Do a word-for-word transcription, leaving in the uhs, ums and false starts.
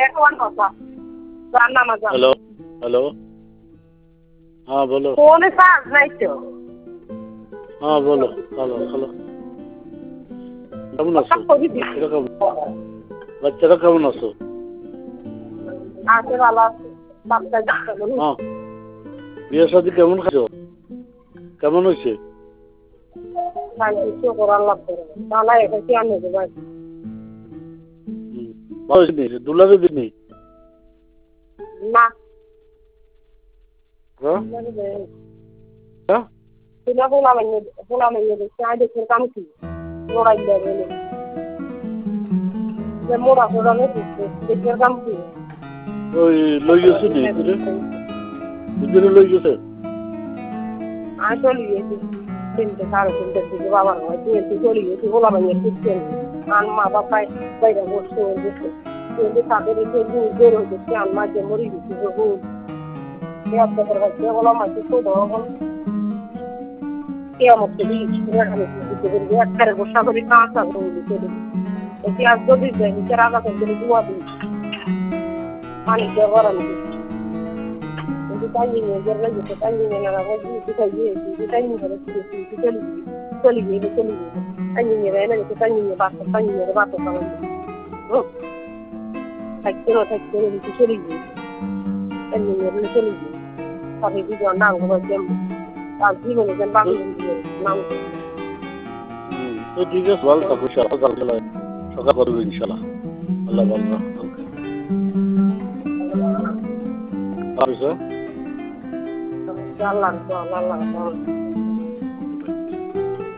कौन होता जानना मजा हेलो हेलो हाँ बोलो फोन साथ नहीं तो हाँ बोलो हेलो हेलो কেমন আছো এরকম বাচ্চারা কেমন আছো আছে ভালো বাচ্চা যাচ্ছে হ্যাঁ বিয়ে শাদী কেমন খাচ্ছ কেমন হয়েছে শান্তি তো করার লাগবে তাহলে এটা কি আনবে ভাই ভালো হয়েছে দুলারে দিনি না হ্যাঁ হ্যাঁ तुला बोला म्हणजे बोला म्हणजे काय देखील काम की मोडायला गेले जे मोडा मोडा नाही देखील काम की ওই লই গেছে নি এদিকে এদিকে লই গেছে আর চলে গেছে তিনটে সাড়ে তিনটের দিকে বাবার হয় তিনটে চলে গেছে বলা মানে কিচ্ছেন আর মা বাবাই বাইরে বসে গেছে কিন্তু তাদের এসে বের হয়েছে আর মাঝে মরে গেছে বহু এক বছর হচ্ছে বলা মাঝে তো ধরো Siamo felici, veramente perché a fare questa verità e ti ha detto che c'era per delle due amiche. Ma ne che ora mi dice. I tagli ne guarda che tagli nella lavoro di tagli di tagli per di tagli tagli di tagli tagli ne viene che tagli ne basta tagli ne basta per no tagli tagli di tagli tagli ne di tagli sabe di andare come sempre জীবনে যেন বাকি নাম তো ঠিক আছে ভালো থাকো সকাল সকাল করবো ইনশাল্লাহ আল্লাহ ভালো রাখো আল্লাহ আল্লাহ আল্লাহ